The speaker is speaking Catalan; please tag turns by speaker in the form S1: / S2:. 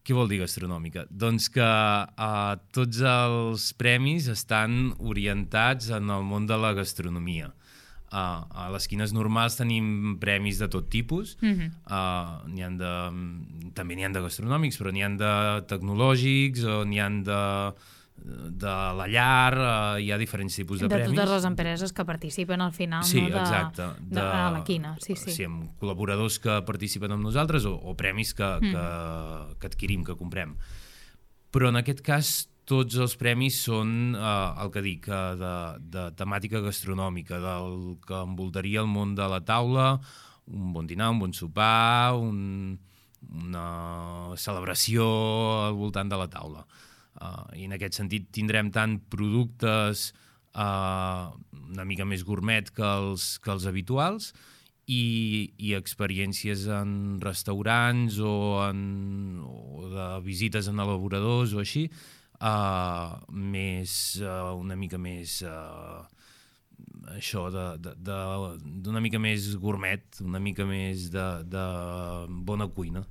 S1: Què vol dir gastronòmica? Doncs que tots els premis estan orientats en el món de la gastronomia. A les quines normals tenim premis de tot tipus. També n'hi ha de gastronòmics, però n'hi ha de tecnològics o n'hi ha de la llar, hi ha diferents tipus de premis.
S2: De totes les empreses que participen al final,
S1: sí,
S2: no?
S1: Exacte.
S2: De la quina, sí.
S1: Sí, amb col·laboradors que participen amb nosaltres o premis que adquirim, que comprem. Però en aquest cas tots els premis són el que dic, de temàtica gastronòmica, del que envoltaria el món de la taula, un bon dinar, un bon sopar, una celebració al voltant de la taula. I en aquest sentit tindrem tant productes una mica més gourmet que els habituals i experiències en restaurants o de visites en elaboradors o així, una mica més això d'una mica més gourmet, una mica més de bona cuina.